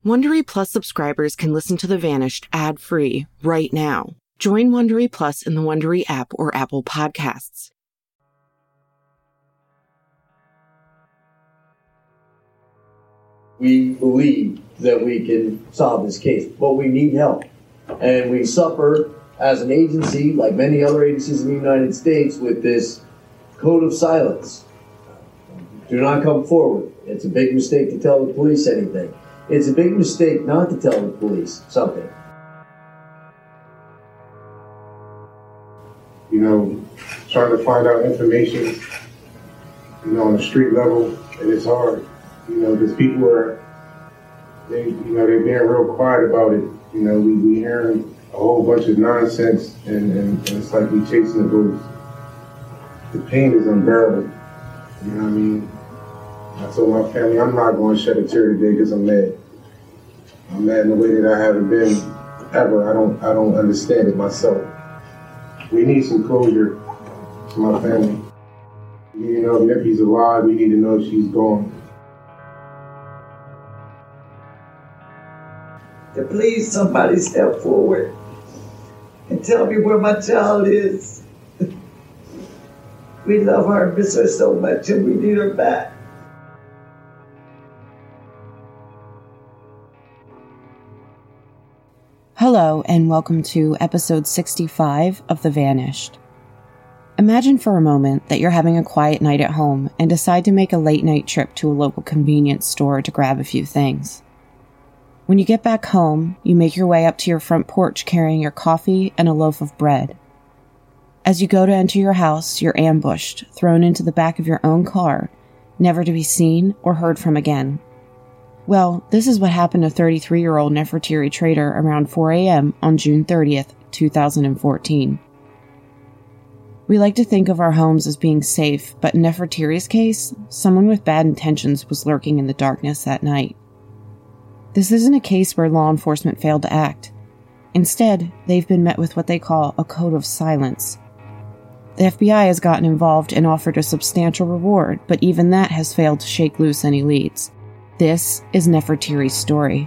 Wondery Plus subscribers can listen to The Vanished ad-free right now. Join Wondery Plus in the Wondery app or Apple Podcasts. We believe that we can solve this case, but we need help. And we suffer as an agency, like many other agencies in the United States, with this code of silence. Do not come forward. It's a big mistake to tell the police anything. It's a big mistake not to tell the police something. You know, trying to find out information, you know, on the street level, and it's hard. You know, because people are, they're being real quiet about it. You know, we hearing a whole bunch of nonsense, and it's like we chasing the ghost. The pain is unbearable. You know what I mean? I told my family, I'm not going to shed a tear today because I'm mad. I'm mad in a way that I haven't been ever. I don't understand it myself. We need some closure to my family. We need to know if Neffy's alive. We need to know if she's gone. To please somebody step forward and tell me where my child is. We love her and miss her so much, and we need her back. Hello, and welcome to episode 65 of The Vanished. Imagine for a moment that you're having a quiet night at home and decide to make a late-night trip to a local convenience store to grab a few things. When you get back home, you make your way up to your front porch carrying your coffee and a loaf of bread. As you go to enter your house, you're ambushed, thrown into the back of your own car, never to be seen or heard from again. Well, this is what happened to 33-year-old Nefertiri Trader around 4 a.m. on June 30th, 2014. We like to think of our homes as being safe, but in Nefertiri's case, someone with bad intentions was lurking in the darkness that night. This isn't a case where law enforcement failed to act. Instead, they've been met with what they call a code of silence. The FBI has gotten involved and offered a substantial reward, but even that has failed to shake loose any leads. This is Nefertiri's story.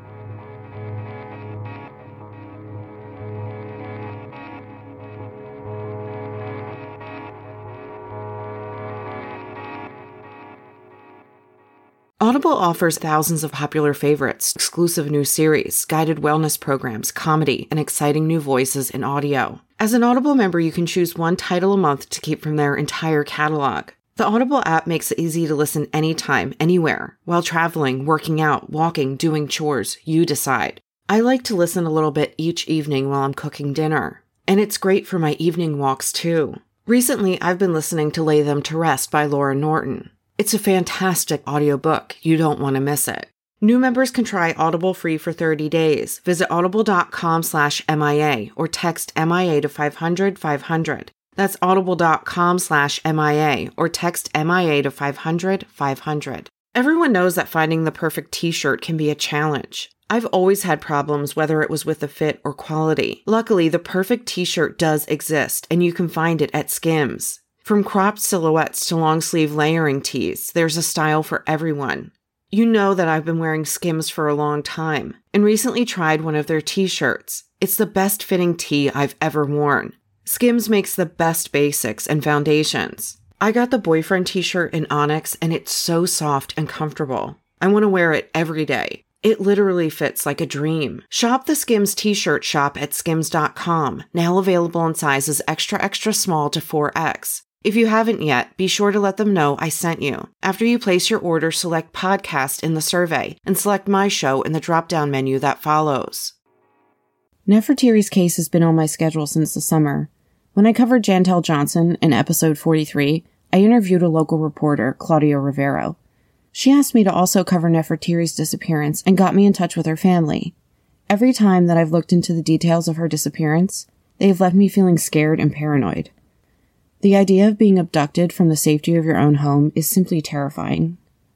Audible offers thousands of popular favorites, exclusive new series, guided wellness programs, comedy, and exciting new voices in audio. As an Audible member, you can choose one title a month to keep from their entire catalog. The Audible app makes it easy to listen anytime, anywhere, while traveling, working out, walking, doing chores. You decide. I like to listen a little bit each evening while I'm cooking dinner. And it's great for my evening walks, too. Recently, I've been listening to Lay Them to Rest by Laura Norton. It's a fantastic audiobook. You don't want to miss it. New members can try Audible free for 30 days. Visit audible.com/MIA or text MIA to 500-500. That's audible.com/MIA or text MIA to 500-500. Everyone knows that finding the perfect t-shirt can be a challenge. I've always had problems whether it was with the fit or quality. Luckily, the perfect t-shirt does exist, and you can find it at Skims. From cropped silhouettes to long-sleeve layering tees, there's a style for everyone. You know that I've been wearing Skims for a long time, and recently tried one of their t-shirts. It's the best fitting tee I've ever worn. Skims makes the best basics and foundations. I got the boyfriend t-shirt in Onyx, and it's so soft and comfortable. I want to wear it every day. It literally fits like a dream. Shop the Skims t-shirt shop at skims.com, now available in sizes extra small to 4X. If you haven't yet, be sure to let them know I sent you. After you place your order, select podcast in the survey and select my show in the drop-down menu that follows. Nefertiri's case has been on my schedule since the summer. When I covered Jantel Johnson in episode 43, I interviewed a local reporter, Claudia Rivero. She asked me to also cover Nefertiri's disappearance and got me in touch with her family. Every time that I've looked into the details of her disappearance, they have left me feeling scared and paranoid. The idea of being abducted from the safety of your own home is simply terrifying.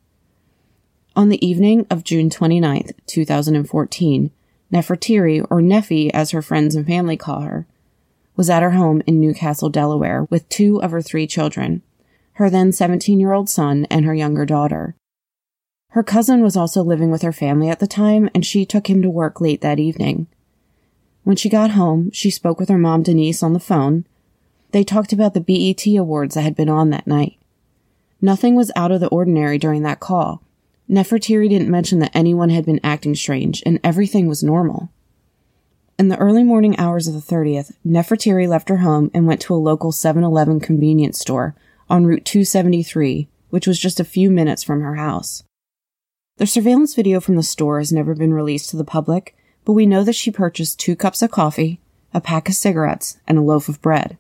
On the evening of June 29th, 2014, Nefertiri, or Neffy as her friends and family call her, was at her home in Newcastle, Delaware, with 2 of her 3 children, her then 17-year-old son and her younger daughter. Her cousin was also living with her family at the time, and she took him to work late that evening. When she got home, she spoke with her mom, Denise, on the phone. They talked about the BET Awards that had been on that night. Nothing was out of the ordinary during that call. Nefertiti didn't mention that anyone had been acting strange, and everything was normal. In the early morning hours of the 30th, Nefertiti left her home and went to a local 7-Eleven convenience store on Route 273, which was just a few minutes from her house. The surveillance video from the store has never been released to the public, but we know that she purchased 2 cups of coffee, a pack of cigarettes, and a loaf of bread.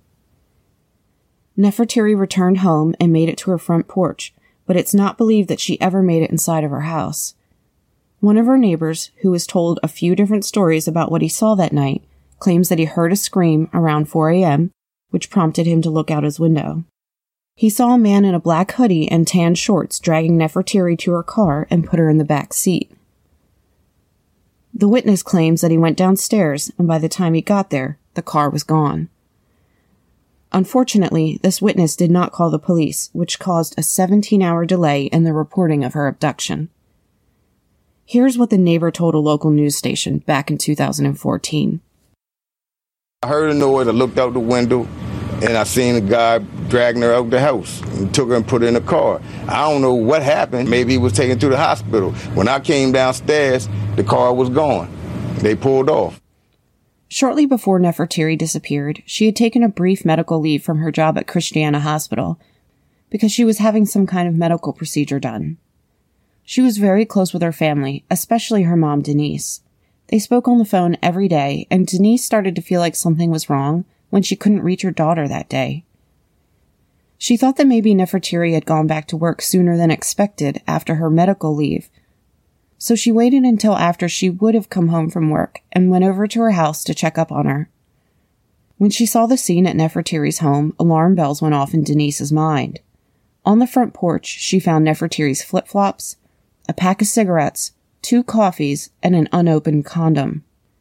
Nefertiti returned home and made it to her front porch, but it's not believed that she ever made it inside of her house. One of her neighbors, who was told a few different stories about what he saw that night, claims that he heard a scream around 4 a.m., which prompted him to look out his window. He saw a man in a black hoodie and tan shorts dragging Nefertiti to her car and put her in the back seat. The witness claims that he went downstairs, and by the time he got there, the car was gone. Unfortunately, this witness did not call the police, which caused a 17-hour delay in the reporting of her abduction. Here's what the neighbor told a local news station back in 2014. I heard a noise, I looked out the window, and I seen a guy dragging her out the house and took her and put her in the car. I don't know what happened. Maybe he was taken to the hospital. When I came downstairs, the car was gone. They pulled off. Shortly before Nefertiti disappeared, she had taken a brief medical leave from her job at Christiana Hospital because she was having some kind of medical procedure done. She was very close with her family, especially her mom, Denise. They spoke on the phone every day, and Denise started to feel like something was wrong when she couldn't reach her daughter that day. She thought that maybe Nefertiti had gone back to work sooner than expected after her medical leave, so she waited until after she would have come home from work and went over to her house to check up on her. When she saw the scene at Nefertiti's home, alarm bells went off in Denise's mind. On the front porch, she found Nefertiti's flip-flops, a pack of cigarettes, 2 coffees, and an unopened condom.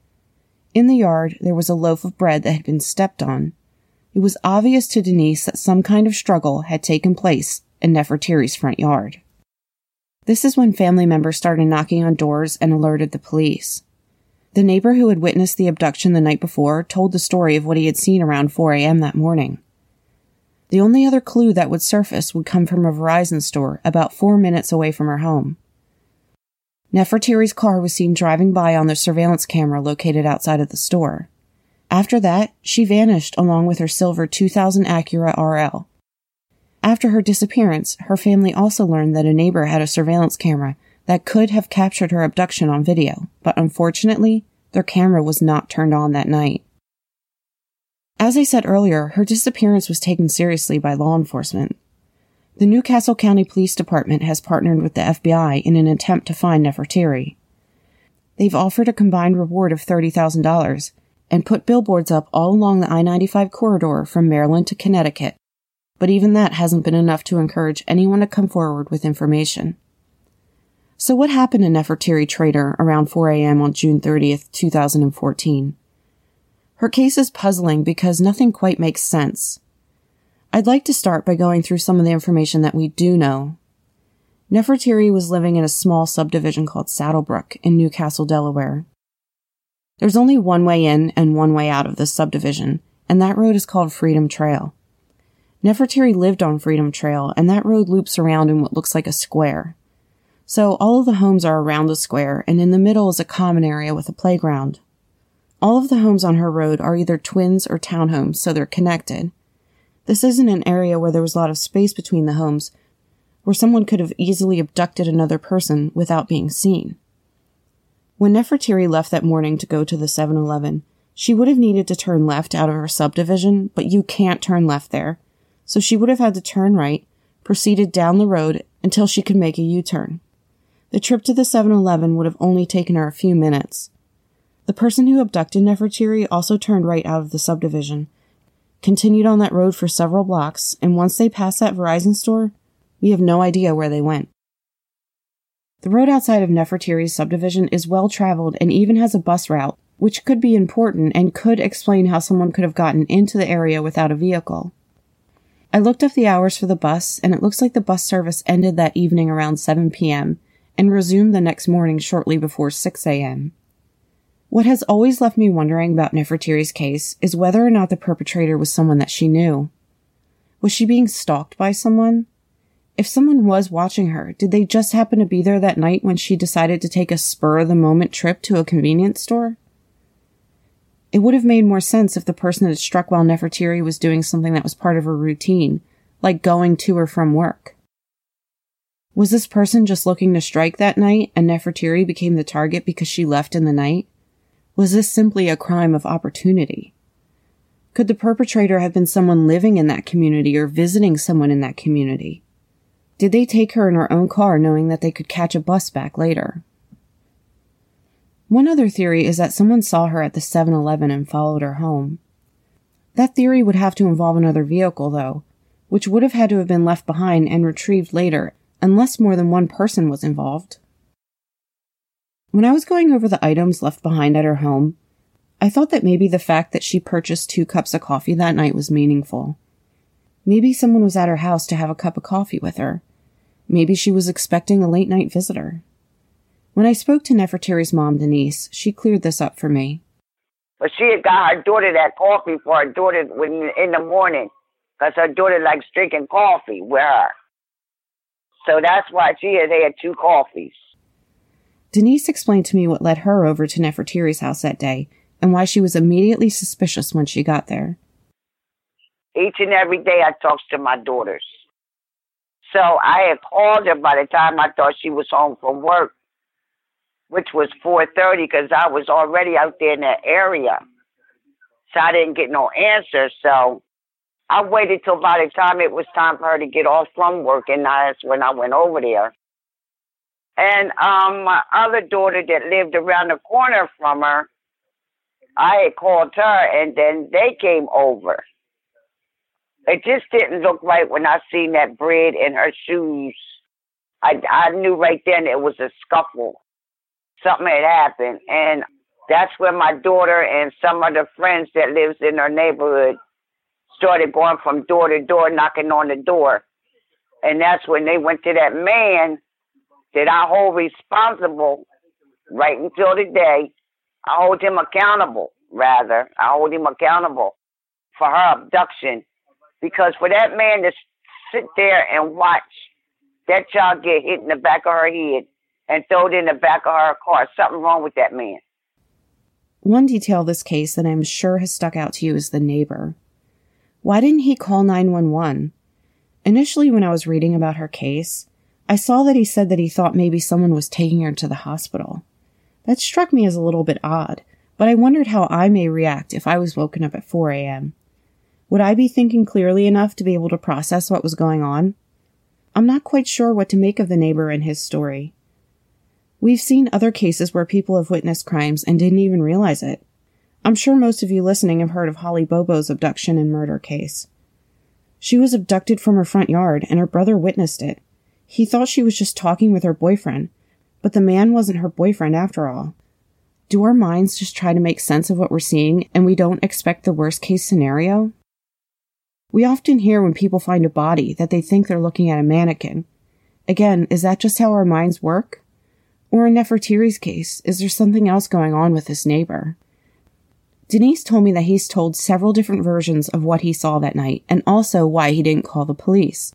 In the yard, there was a loaf of bread that had been stepped on. It was obvious to Denise that some kind of struggle had taken place in Nefertiti's front yard. This is when family members started knocking on doors and alerted the police. The neighbor who had witnessed the abduction the night before told the story of what he had seen around 4 a.m. that morning. The only other clue that would surface would come from a Verizon store about 4 minutes away from her home. Nefertiti's car was seen driving by on the surveillance camera located outside of the store. After that, she vanished along with her silver 2000 Acura RL. After her disappearance, her family also learned that a neighbor had a surveillance camera that could have captured her abduction on video, but unfortunately, their camera was not turned on that night. As I said earlier, her disappearance was taken seriously by law enforcement. The New Castle County Police Department has partnered with the FBI in an attempt to find Nefertiti. They've offered a combined reward of $30,000 and put billboards up all along the I-95 corridor from Maryland to Connecticut, but even that hasn't been enough to encourage anyone to come forward with information. So what happened to Nefertiti Trader around 4 a.m. on June 30th, 2014? Her case is puzzling because nothing quite makes sense. I'd like to start by going through some of the information that we do know. Nefertiti was living in a small subdivision called Saddlebrook in New Castle, Delaware. There's only one way in and one way out of this subdivision, and that road is called Freedom Trail. Nefertiti lived on Freedom Trail, and that road loops around in what looks like a square. So all of the homes are around the square, and in the middle is a common area with a playground. All of the homes on her road are either twins or townhomes, so they're connected. This isn't an area where there was a lot of space between the homes, where someone could have easily abducted another person without being seen. When Nefertiti left that morning to go to the 7-Eleven, she would have needed to turn left out of her subdivision, but you can't turn left there, so she would have had to turn right, proceeded down the road until she could make a U-turn. The trip to the 7-Eleven would have only taken her a few minutes. The person who abducted Nefertiti also turned right out of the subdivision, continued on that road for several blocks, and once they passed that Verizon store, we have no idea where they went. The road outside of Nefertiti's subdivision is well traveled and even has a bus route, which could be important and could explain how someone could have gotten into the area without a vehicle. I looked up the hours for the bus, and it looks like the bus service ended that evening around 7 p.m., and resumed the next morning shortly before 6 a.m. What has always left me wondering about Nefertiti's case is whether or not the perpetrator was someone that she knew. Was she being stalked by someone? If someone was watching her, did they just happen to be there that night when she decided to take a spur-of-the-moment trip to a convenience store? It would have made more sense if the person had struck while Nefertiti was doing something that was part of her routine, like going to or from work. Was this person just looking to strike that night and Nefertiti became the target because she left in the night? Was this simply a crime of opportunity? Could the perpetrator have been someone living in that community or visiting someone in that community? Did they take her in her own car knowing that they could catch a bus back later? One other theory is that someone saw her at the 7-Eleven and followed her home. That theory would have to involve another vehicle, though, which would have had to have been left behind and retrieved later, unless more than one person was involved. When I was going over the items left behind at her home, I thought that maybe the fact that she purchased 2 cups of coffee that night was meaningful. Maybe someone was at her house to have a cup of coffee with her. Maybe she was expecting a late-night visitor. When I spoke to Nefertiti's mom, Denise, she cleared this up for me. But she had got her daughter that coffee for her daughter in the morning, because her daughter likes drinking coffee with her. So that's why she had 2 coffees. Denise explained to me what led her over to Nefertiti's house that day, and why she was immediately suspicious when she got there. Each and every day I talked to my daughters. So I had called her by the time I thought she was home from work, which was 4:30, because I was already out there in that area. So I didn't get no answer. So I waited till by the time it was time for her to get off from work, and that's when I went over there. And my other daughter that lived around the corner from her, I had called her, and then they came over. It just didn't look right when I seen that bread in her shoes. I knew right then it was a scuffle. Something had happened. And that's when my daughter and some of the friends that lives in her neighborhood started going from door to door, knocking on the door. And that's when they went to that man that I hold responsible right until today. I hold him accountable, rather. I hold him accountable for her abduction. Because for that man to sit there and watch that child get hit in the back of her head and throw it in the back of her car, something wrong with that man. One detail of this case that I'm sure has stuck out to you is the neighbor. Why didn't he call 911? Initially, when I was reading about her case, I saw that he said that he thought maybe someone was taking her to the hospital. That struck me as a little bit odd, but I wondered how I may react if I was woken up at 4 a.m. Would I be thinking clearly enough to be able to process what was going on? I'm not quite sure what to make of the neighbor and his story. We've seen other cases where people have witnessed crimes and didn't even realize it. I'm sure most of you listening have heard of Holly Bobo's abduction and murder case. She was abducted from her front yard and her brother witnessed it. He thought she was just talking with her boyfriend, but the man wasn't her boyfriend after all. Do our minds just try to make sense of what we're seeing and we don't expect the worst case scenario? We often hear when people find a body that they think they're looking at a mannequin. Again, is that just how our minds work? Or in Nefertiti's case, is there something else going on with this neighbor? Denise told me that he's told several different versions of what he saw that night and also why he didn't call the police.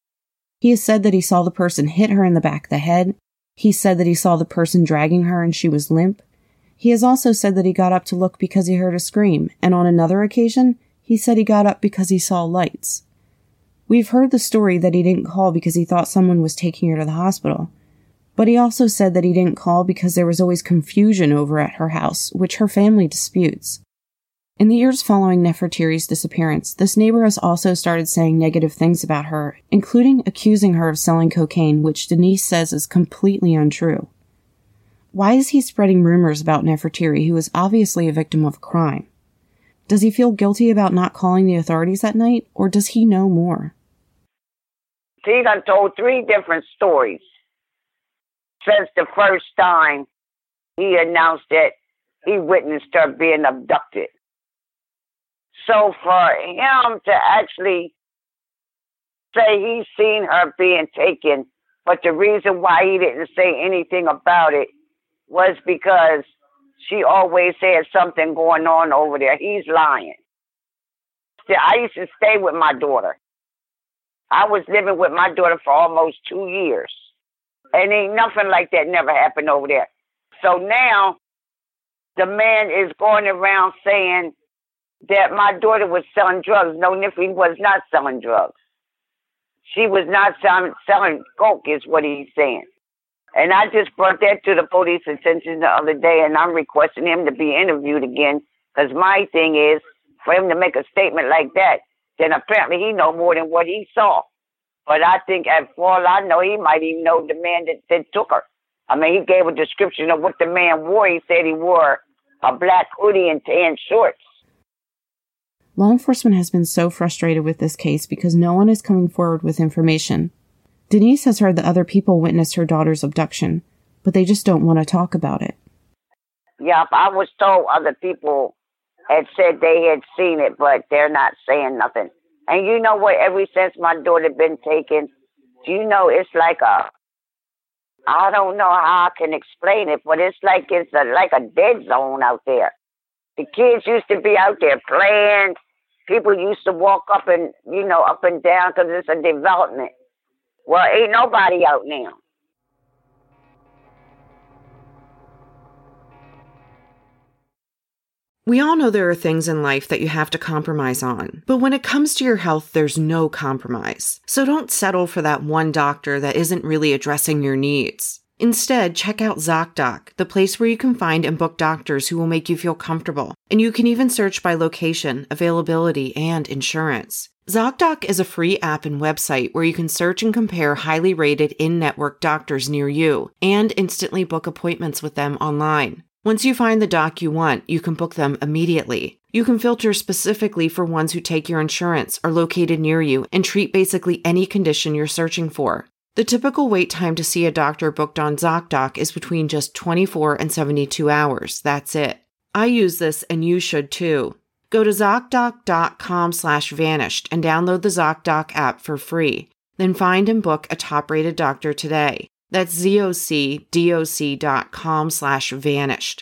He has said that he saw the person hit her in the back of the head. He said that he saw the person dragging her and she was limp. He has also said that he got up to look because he heard a scream, and on another occasion, he said he got up because he saw lights. We've heard the story that he didn't call because he thought someone was taking her to the hospital, but he also said that he didn't call because there was always confusion over at her house, which her family disputes. In the years following Nefertiti's disappearance, this neighbor has also started saying negative things about her, including accusing her of selling cocaine, which Denise says is completely untrue. Why is he spreading rumors about Nefertiti, who is obviously a victim of a crime? Does he feel guilty about not calling the authorities that night, or does he know more? He done told 3 different stories since the first time he announced that he witnessed her being abducted. So for him to actually say he's seen her being taken But the reason why he didn't say anything about it was because she always had something going on over there. He's lying. I used to stay with my daughter. I was living with my daughter for almost 2 years. And ain't nothing like that never happened over there. So now the man is going around saying that my daughter was selling drugs. No, Nifty was not selling drugs. She was not selling coke is what he's saying. And I just brought that to the police attention the other day, and I'm requesting him to be interviewed again, because my thing is, for him to make a statement like that, then apparently he know more than what he saw. But I think, for all I know, he might even know the man that took her. I mean, he gave a description of what the man wore. He said he wore a black hoodie and tan shorts. Law enforcement has been so frustrated with this case because no one is coming forward with information. Denise has heard that other people witnessed her daughter's abduction, but they just don't want to talk about it. Yeah, I was told other people had said they had seen it, but they're not saying nothing. And you know what? Ever since my daughter been taken, do you know it's like I don't know how I can explain it, but it's like like a dead zone out there. The kids used to be out there playing. People used to walk up and down because it's a development. Well, ain't nobody out now. We all know there are things in life that you have to compromise on, but when it comes to your health, there's no compromise. So don't settle for that one doctor that isn't really addressing your needs. Instead, check out ZocDoc, the place where you can find and book doctors who will make you feel comfortable. And you can even search by location, availability, and insurance. ZocDoc is a free app and website where you can search and compare highly rated in-network doctors near you and instantly book appointments with them online. Once you find the doc you want, you can book them immediately. You can filter specifically for ones who take your insurance, are located near you, and treat basically any condition you're searching for. The typical wait time to see a doctor booked on ZocDoc is between just 24 and 72 hours. That's it. I use this and you should too. Go to ZocDoc.com/vanished and download the ZocDoc app for free. Then find and book a top-rated doctor today. That's ZocDoc.com/vanished.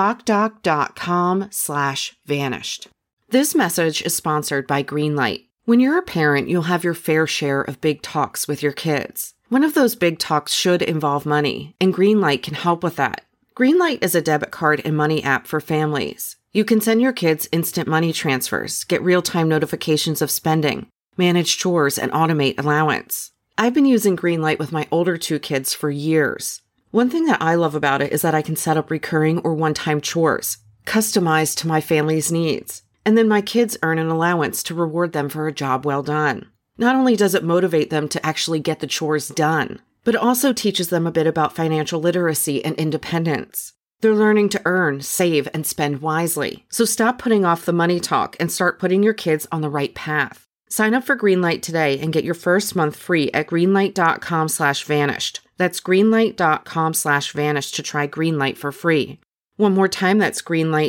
ZocDoc.com/vanished. This message is sponsored by Greenlight. When you're a parent, you'll have your fair share of big talks with your kids. One of those big talks should involve money, and Greenlight can help with that. Greenlight is a debit card and money app for families. You can send your kids instant money transfers, get real-time notifications of spending, manage chores, and automate allowance. I've been using Greenlight with my older 2 kids for years. One thing that I love about it is that I can set up recurring or one-time chores, customized to my family's needs. And then my kids earn an allowance to reward them for a job well done. Not only does it motivate them to actually get the chores done, but it also teaches them a bit about financial literacy and independence. They're learning to earn, save, and spend wisely. So stop putting off the money talk and start putting your kids on the right path. Sign up for Greenlight today and get your first month free at greenlight.com/vanished. That's greenlight.com/vanished to try Greenlight for free. One more time, that's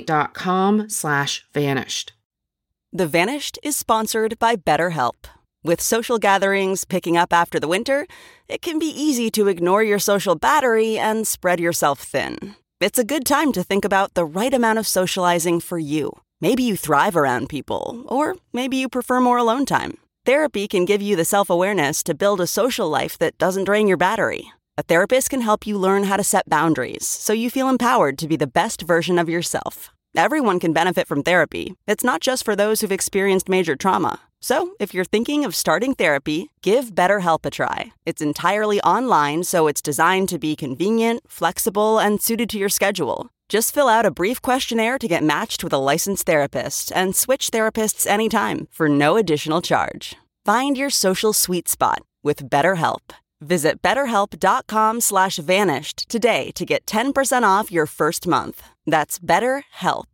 greenlight.com/vanished. The Vanished is sponsored by BetterHelp. With social gatherings picking up after the winter, it can be easy to ignore your social battery and spread yourself thin. It's a good time to think about the right amount of socializing for you. Maybe you thrive around people, or maybe you prefer more alone time. Therapy can give you the self-awareness to build a social life that doesn't drain your battery. A therapist can help you learn how to set boundaries so you feel empowered to be the best version of yourself. Everyone can benefit from therapy. It's not just for those who've experienced major trauma. So, if you're thinking of starting therapy, give BetterHelp a try. It's entirely online, so it's designed to be convenient, flexible, and suited to your schedule. Just fill out a brief questionnaire to get matched with a licensed therapist and switch therapists anytime for no additional charge. Find your social sweet spot with BetterHelp. Visit BetterHelp.com/vanished today to get 10% off your first month. That's BetterHelp,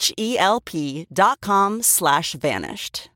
HELP.com/vanished.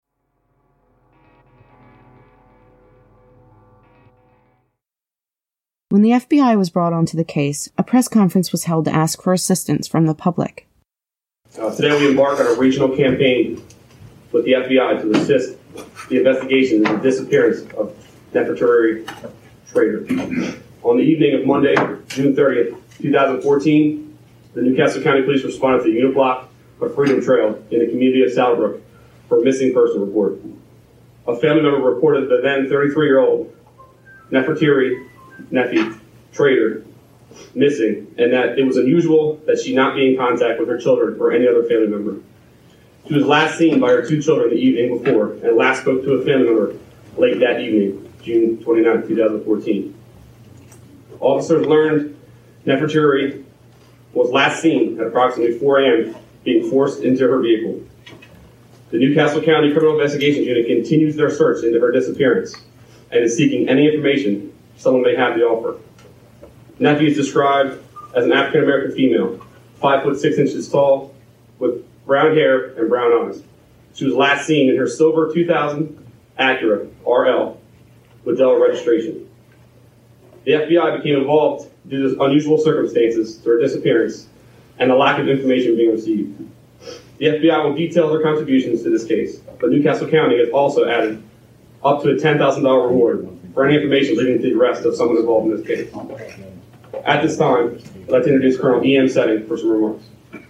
When the FBI was brought onto the case, a press conference was held to ask for assistance from the public. Today we embark on a regional campaign with the FBI to assist the investigation of the disappearance of Nefertari Trader. On the evening of Monday, June 30th, 2014, the Newcastle County Police responded to the unit block of Freedom Trail in the community of Saddlebrook for a missing person report. A family member reported the then 33-year-old Nefertiti Nefi Trader missing, and that it was unusual that she not be in contact with her children or any other family member. She was last seen by her two children the evening before and last spoke to a family member late that evening, June 29, 2014. Officers learned Nefertiti was last seen at approximately 4 a.m. being forced into her vehicle. The Newcastle County Criminal Investigations Unit continues their search into her disappearance and is seeking any information someone may have to offer. Nefi is described as an African-American female, 5'6" tall, with brown hair and brown eyes. She was last seen in her silver 2000 Acura RL with Delaware registration. The FBI became involved due to unusual circumstances to her disappearance and the lack of information being received. The FBI will detail their contributions to this case, but Newcastle County has also added up to a $10,000 reward for any information leading to the arrest of someone involved in this case. At this time, I'd like to introduce Colonel E.M. Setting for some remarks.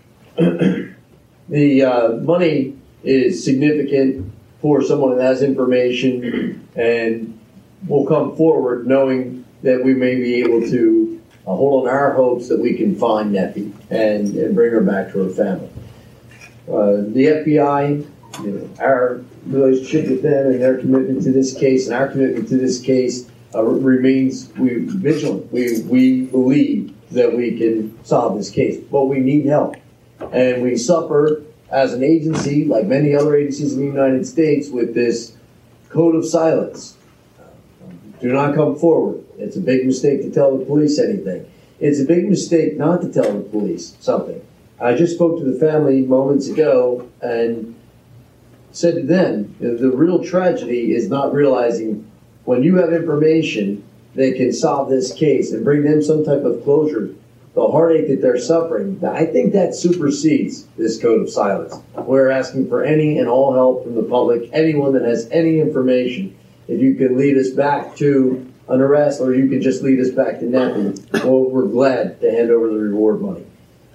The money is significant for someone that has information and will come forward knowing that we may be able to hold on our hopes that we can find Nefi and bring her back to her family. The FBI, our relationship with them and their commitment to this case and our commitment to this case remains vigilant. We believe that we can solve this case, but we need help. And we suffer as an agency, like many other agencies in the United States, with this code of silence. Do not come forward. It's a big mistake to tell the police anything. It's a big mistake not to tell the police something. I just spoke to the family moments ago and said to them, the real tragedy is not realizing when you have information that can solve this case and bring them some type of closure, the heartache that they're suffering, I think that supersedes this code of silence. We're asking for any and all help from the public, anyone that has any information. If you can lead us back to an arrest or you can just lead us back to Nefi, well, we're glad to hand over the reward money.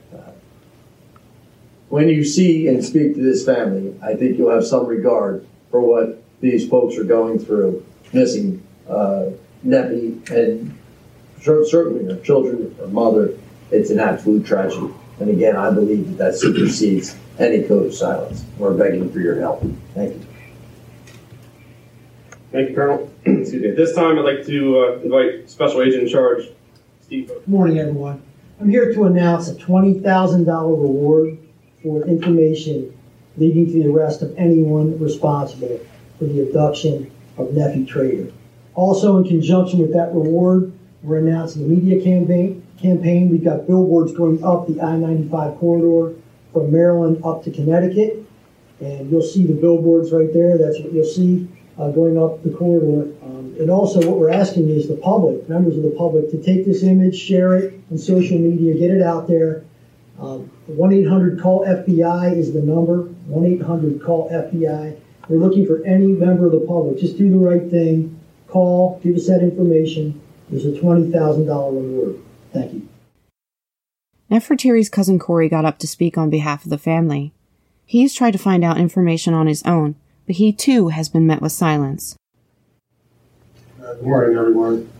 When you see and speak to this family, I think you'll have some regard for what these folks are going through, missing Nefi and certainly her children, her mother. It's an absolute tragedy. And again, I believe that supersedes any code of silence. We're begging for your help. Thank you. Thank you, Colonel. Excuse me. At this time, I'd like to invite Special Agent in Charge, Steve. Good morning, everyone. I'm here to announce a $20,000 reward for information leading to the arrest of anyone responsible for the abduction of Nefi Trader. Also, in conjunction with that reward, we're announcing a media campaign. We've got billboards going up the I-95 corridor from Maryland up to Connecticut. And you'll see the billboards right there. That's what you'll see going up the corridor. And also what we're asking is the public, members of the public, to take this image, share it on social media, get it out there. 1-800-CALL-FBI is the number, 1-800-CALL-FBI. We're looking for any member of the public. Just do the right thing. Call, give us that information. There's a $20,000 reward. Thank you. Nefertiti's cousin Corey got up to speak on behalf of the family. He's tried to find out information on his own, but he too has been met with silence. Good morning, everyone.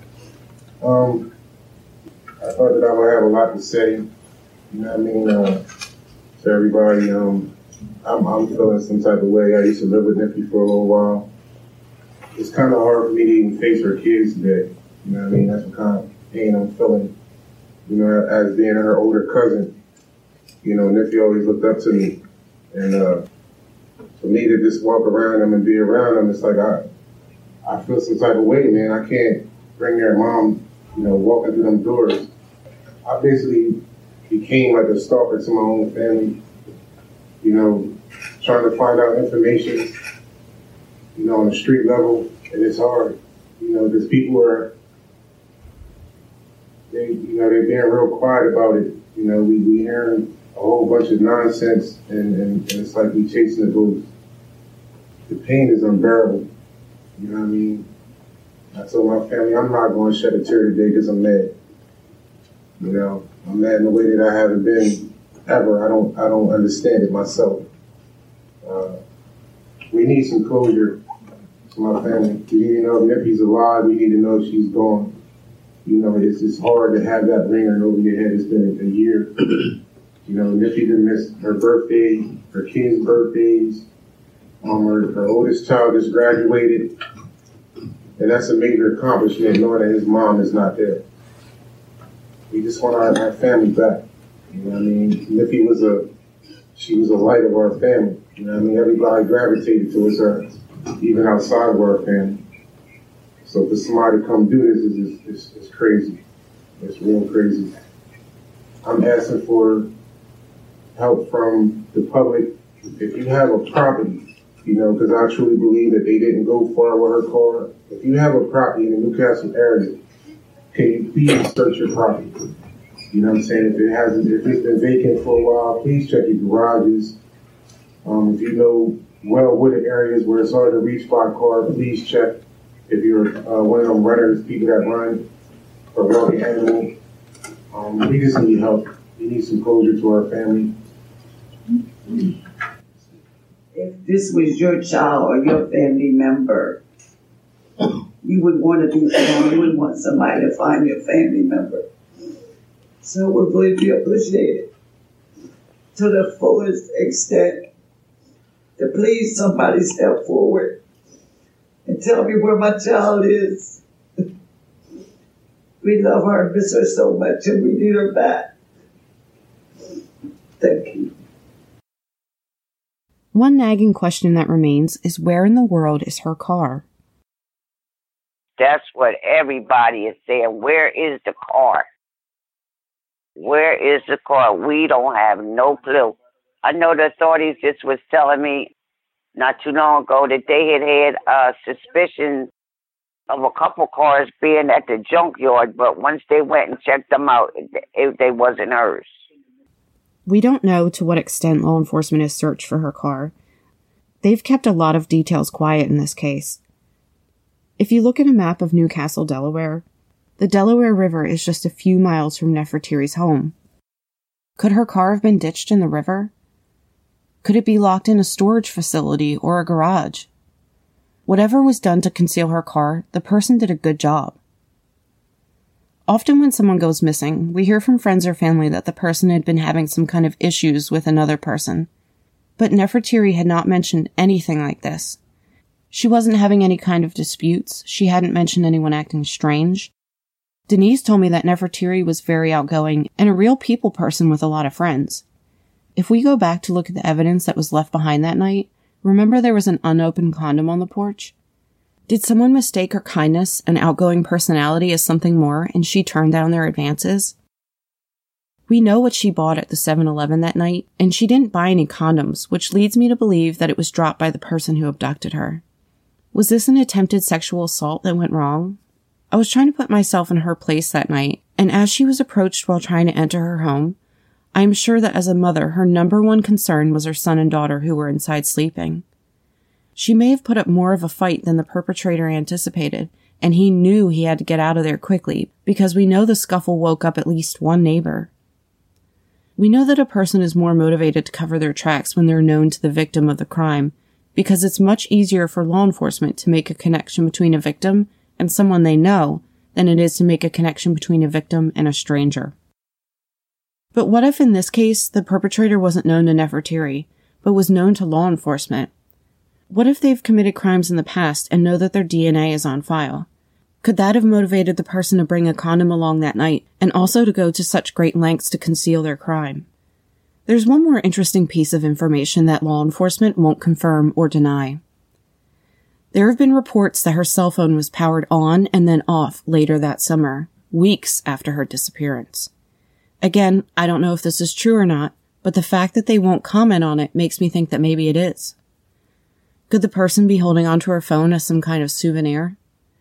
I thought that I would have a lot to say, you know what I mean, to everybody. I'm feeling some type of way. I used to live with Nefi for a little while. It's kind of hard for me to even face her kids today. You know what I mean? That's what kind of pain I'm feeling. You know, as being her older cousin, you know, Nefi always looked up to me. And for me to just walk around them and be around them, it's like I feel some type of way, man. I can't bring their mom, you know, walking through them doors. I basically became like a stalker to my own family, you know, trying to find out information, you know, on the street level, and it's hard, you know, because people are, they're being real quiet about it. You know, we hearing a whole bunch of nonsense, and it's like we chasing the ghost. The pain is unbearable. You know what I mean? I told my family, I'm not going to shed a tear today because I'm mad. You know, I'm mad in a way that I haven't been ever. I don't understand it myself. We need some closure to my family. We need to know if he's alive. We need to know if she's gone. You know, it's just hard to have that ringer over your head. It's been a year. You know, Niffy done missed her birthday, her kids' birthdays. Her oldest child just graduated. And that's a major accomplishment, knowing that his mom is not there. We just want our family back. You know what I mean? Niffy was she was a light of our family. You know what I mean? Everybody gravitated towards her, even outside of our family. So for somebody to come do this is crazy. It's real crazy. I'm asking for help from the public. If you have a property, you know, because I truly believe that they didn't go far with her car. If you have a property in the Newcastle area, can you please search your property? You know what I'm saying? If it's been vacant for a while, please check your garages. If you know well-wooded areas where it's hard to reach by car, please check. If you're one of them runners, people that run or run the animal, we just need help. We need some closure to our family. If this was your child or your family member, you would want to be found. You would want somebody to find your family member. So we're really appreciated to the fullest extent to please somebody step forward and tell me where my child is. We love her and miss her so much, and we need her back. Thank you. One nagging question that remains is, where in the world is her car? That's what everybody is saying. Where is the car? Where is the car? We don't have no clue. I know the authorities just was telling me not too long ago that they had suspicion of a couple cars being at the junkyard, but once they went and checked them out, they wasn't hers. We don't know to what extent law enforcement has searched for her car. They've kept a lot of details quiet in this case. If you look at a map of Newcastle, Delaware, the Delaware River is just a few miles from Nefertiti's home. Could her car have been ditched in the river? Could it be locked in a storage facility or a garage? Whatever was done to conceal her car, the person did a good job. Often when someone goes missing, we hear from friends or family that the person had been having some kind of issues with another person. But Nefertiti had not mentioned anything like this. She wasn't having any kind of disputes. She hadn't mentioned anyone acting strange. Denise told me that Nefertiti was very outgoing and a real people person with a lot of friends. If we go back to look at the evidence that was left behind that night, remember there was an unopened condom on the porch? Did someone mistake her kindness and outgoing personality as something more, and she turned down their advances? We know what she bought at the 7-Eleven that night, and she didn't buy any condoms, which leads me to believe that it was dropped by the person who abducted her. Was this an attempted sexual assault that went wrong? I was trying to put myself in her place that night, and as she was approached while trying to enter her home, I am sure that as a mother, her number one concern was her son and daughter who were inside sleeping. She may have put up more of a fight than the perpetrator anticipated, and he knew he had to get out of there quickly because we know the scuffle woke up at least one neighbor. We know that a person is more motivated to cover their tracks when they're known to the victim of the crime because it's much easier for law enforcement to make a connection between a victim and someone they know than it is to make a connection between a victim and a stranger. But what if in this case, the perpetrator wasn't known to Nefertiti, but was known to law enforcement? What if they've committed crimes in the past and know that their DNA is on file? Could that have motivated the person to bring a condom along that night and also to go to such great lengths to conceal their crime? There's one more interesting piece of information that law enforcement won't confirm or deny. There have been reports that her cell phone was powered on and then off later that summer, weeks after her disappearance. Again, I don't know if this is true or not, but the fact that they won't comment on it makes me think that maybe it is. Could the person be holding onto her phone as some kind of souvenir?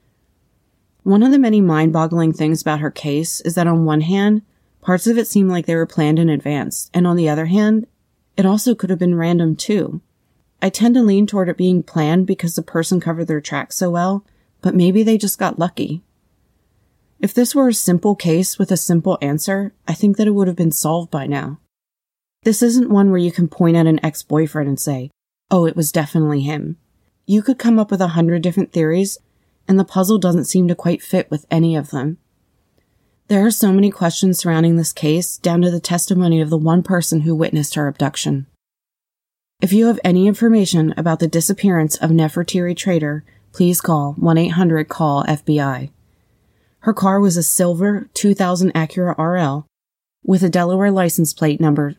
One of the many mind-boggling things about her case is that on one hand, parts of it seem like they were planned in advance, and on the other hand, it also could have been random too. I tend to lean toward it being planned because the person covered their tracks so well, but maybe they just got lucky. If this were a simple case with a simple answer, I think that it would have been solved by now. This isn't one where you can point at an ex-boyfriend and say, oh, it was definitely him. You could come up with 100 different theories, and the puzzle doesn't seem to quite fit with any of them. There are so many questions surrounding this case, down to the testimony of the one person who witnessed her abduction. If you have any information about the disappearance of Nefertiri Trader, please call 1-800-CALL-FBI. Her car was a silver 2000 Acura RL with a Delaware license plate number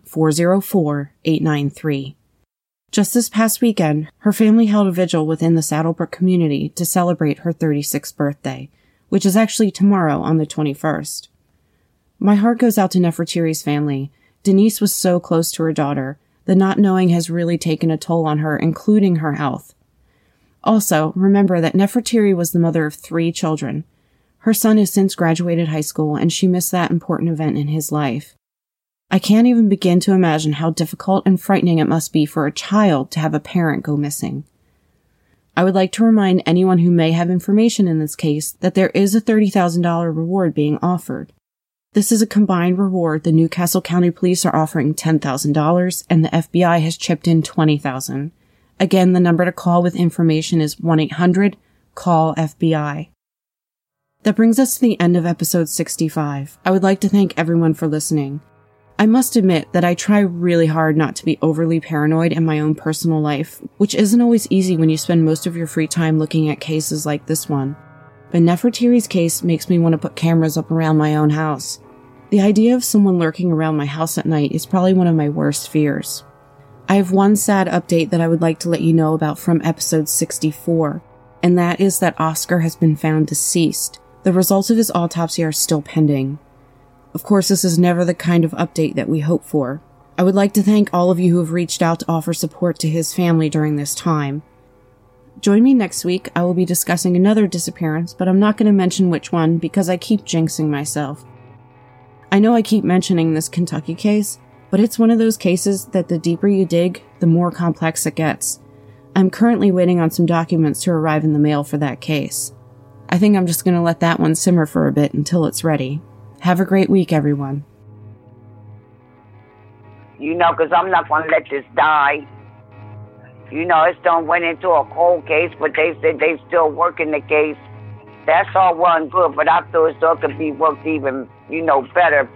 404893. Just this past weekend, her family held a vigil within the Saddlebrook community to celebrate her 36th birthday, which is actually tomorrow on the 21st. My heart goes out to Nefertiri's family. Denise was so close to her daughter. The not knowing has really taken a toll on her, including her health. Also, remember that Nefertiri was the mother of 3 children. Her son has since graduated high school, and she missed that important event in his life. I can't even begin to imagine how difficult and frightening it must be for a child to have a parent go missing. I would like to remind anyone who may have information in this case that there is a $30,000 reward being offered. This is a combined reward. The Newcastle County Police are offering $10,000 and the FBI has chipped in $20,000. Again, the number to call with information is 1-800-CALL-FBI. That brings us to the end of episode 65. I would like to thank everyone for listening. I must admit that I try really hard not to be overly paranoid in my own personal life, which isn't always easy when you spend most of your free time looking at cases like this one. But Nefertiri's case makes me want to put cameras up around my own house. The idea of someone lurking around my house at night is probably one of my worst fears. I have one sad update that I would like to let you know about from episode 64, and that is that Oscar has been found deceased. The results of his autopsy are still pending. Of course, this is never the kind of update that we hope for. I would like to thank all of you who have reached out to offer support to his family during this time. Join me next week. I will be discussing another disappearance, but I'm not going to mention which one because I keep jinxing myself. I know I keep mentioning this Kentucky case, but it's one of those cases that the deeper you dig, the more complex it gets. I'm currently waiting on some documents to arrive in the mail for that case. I think I'm just going to let that one simmer for a bit until it's ready. Have a great week, everyone. Because I'm not going to let this die. It's done went into a cold case, but they said they still working the case. That's all well and good, but I feel as though it could be worked even, better.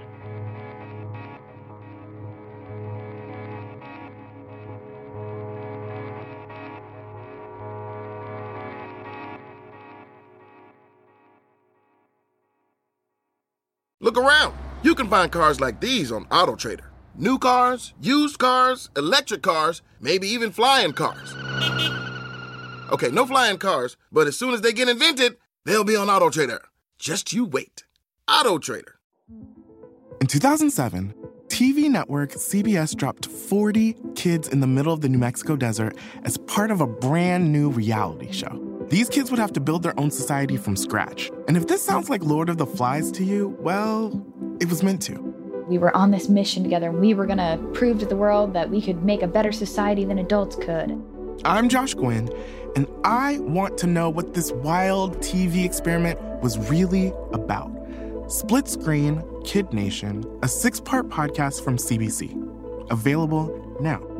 Look around. You can find cars like these on AutoTrader. New cars, used cars, electric cars, maybe even flying cars. Okay, no flying cars, but as soon as they get invented, they'll be on AutoTrader. Just you wait. AutoTrader. In 2007, TV network CBS dropped 40 kids in the middle of the New Mexico desert as part of a brand new reality show. These kids would have to build their own society from scratch. And if this sounds like Lord of the Flies to you, well, it was meant to. We were on this mission together. We were going to prove to the world that we could make a better society than adults could. I'm Josh Gwynn, and I want to know what this wild TV experiment was really about. Split Screen, Kid Nation, a 6-part podcast from CBC. Available now.